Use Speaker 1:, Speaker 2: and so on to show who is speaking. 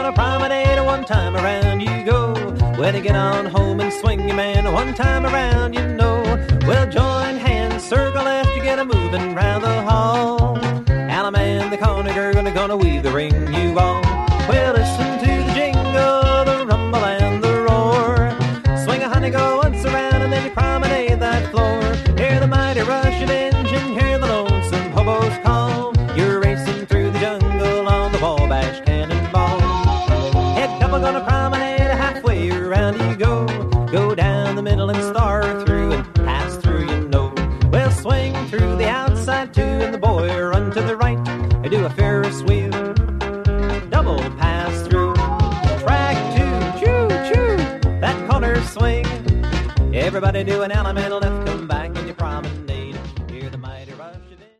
Speaker 1: gonna promenade one time around you go. When you get on home and swing your man one time around, you know. Well, join hands, circle left, you get a moving round the hall. Alum and the corner girl gonna weave the ring you all. Well, listen to the jingle, the rumble and the roar. Swing a honey, go once around and then you promenade that floor. Hear the mighty Russian engine, hear the lonesome hobo's call. You're racing through the jungle on the Wabash Cannonball. Head couple gonna promenade halfway around you go. Go down the middle and start through and pass through, you know. Well, swing through the outside too and the boy run to the right. They do a Ferris wheel, double pass through. Track two, choo-choo, that corner swing. Everybody do an elemental left